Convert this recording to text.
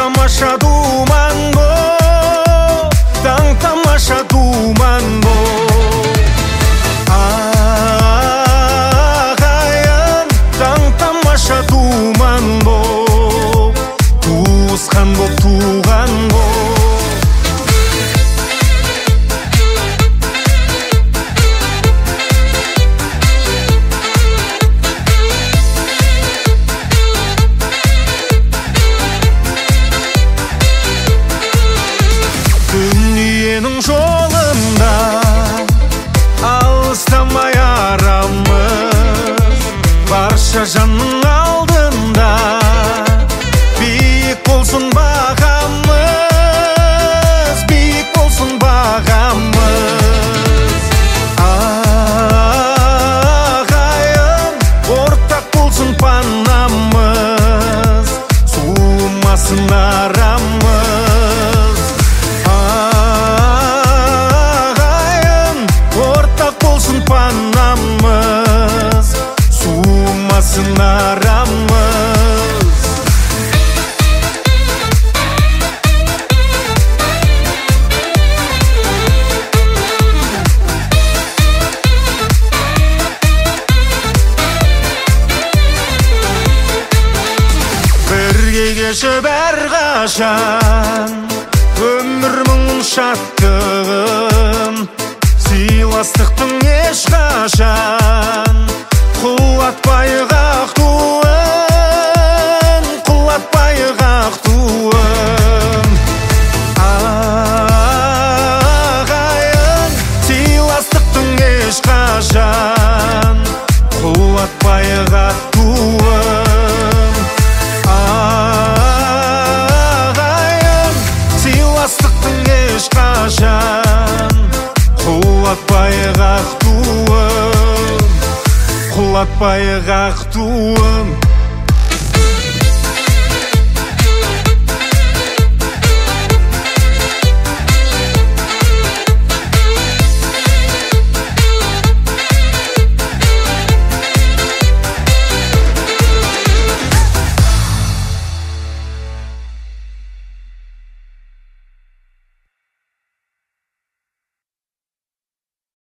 тамаша думан бол, таң тамаша думан бол. Ағайын, таң тамаша думан бол, туысқан бол, туған бол. Дүниенің жолында алыстамай арамыз, барша жанның алдында биік болсын бағамыз, биік болсын бағамыз. Ағайын, ортақ болсын панамыз, суымасын арамыз. Панамыз, суымасын арамыз. Бірге кешіп әрқашан өмір мұңын шаттығын, сыйластықтың ешқашан құлатпай ақ туын, құлатпай ақ туын. Ағайын, сыйластықтың ешқашан құлатпай ақ туын. Ағайын, сыйластықтың ешқашан құлатпай ақ туын, құлатпай ақ туын.